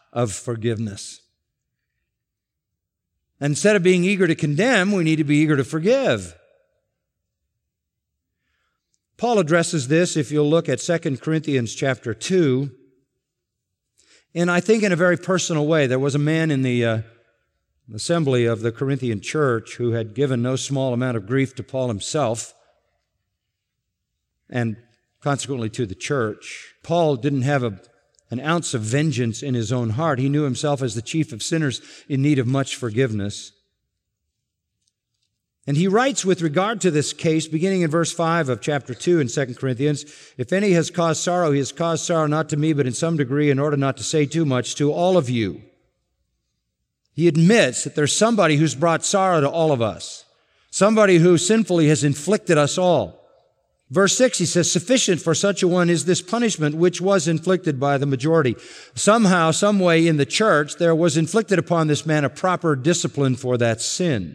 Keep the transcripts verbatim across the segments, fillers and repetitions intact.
of forgiveness. Instead of being eager to condemn, we need to be eager to forgive. Paul addresses this, if you'll look at Second Corinthians chapter two, and I think in a very personal way. There was a man in the uh, assembly of the Corinthian church who had given no small amount of grief to Paul himself and consequently to the church. Paul didn't have a, an ounce of vengeance in his own heart. He knew himself as the chief of sinners in need of much forgiveness. And he writes with regard to this case, beginning in verse five of chapter two in Second Corinthians, if any has caused sorrow, he has caused sorrow not to me, but in some degree, in order not to say too much, to all of you. He admits that there's somebody who's brought sorrow to all of us, somebody who sinfully has inflicted us all. Verse six, he says, sufficient for such a one is this punishment which was inflicted by the majority. Somehow, some way in the church, there was inflicted upon this man a proper discipline for that sin.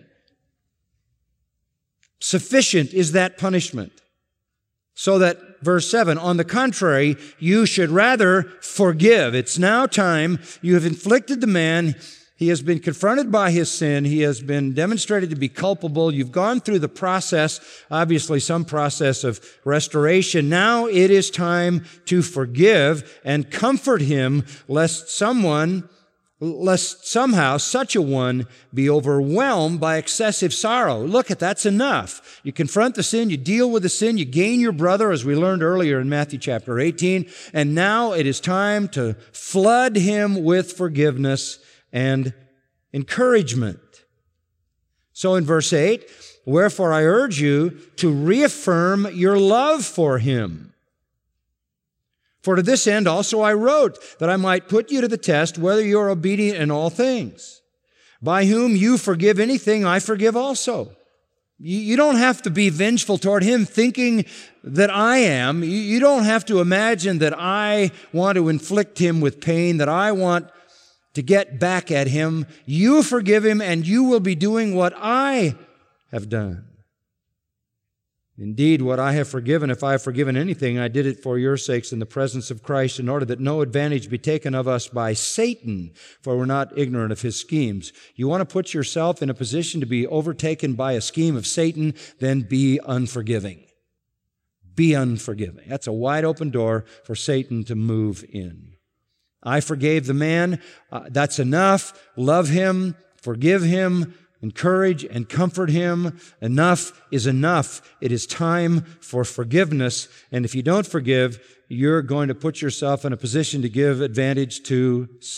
Sufficient is that punishment. So that, verse seven, on the contrary, you should rather forgive. It's now time. You have inflicted the man. He has been confronted by his sin. He has been demonstrated to be culpable. You've gone through the process, obviously some process of restoration. Now it is time to forgive and comfort him, lest someone lest somehow such a one be overwhelmed by excessive sorrow. Look, at that's enough. You confront the sin, you deal with the sin, you gain your brother, as we learned earlier in Matthew chapter eighteen, and now it is time to flood him with forgiveness and encouragement. So in verse eight, wherefore I urge you to reaffirm your love for him. For to this end also I wrote, that I might put you to the test whether you are obedient in all things. By whom you forgive anything, I forgive also. You don't have to be vengeful toward him thinking that I am. You don't have to imagine that I want to inflict him with pain, that I want to get back at him. You forgive him and you will be doing what I have done. Indeed, what I have forgiven, if I have forgiven anything, I did it for your sakes in the presence of Christ, in order that no advantage be taken of us by Satan, for we're not ignorant of his schemes. You want to put yourself in a position to be overtaken by a scheme of Satan, then be unforgiving. Be unforgiving. That's a wide open door for Satan to move in. I forgave the man. Uh, that's enough. Love him. Forgive him. Encourage and comfort him. Enough is enough. It is time for forgiveness. And if you don't forgive, you're going to put yourself in a position to give advantage to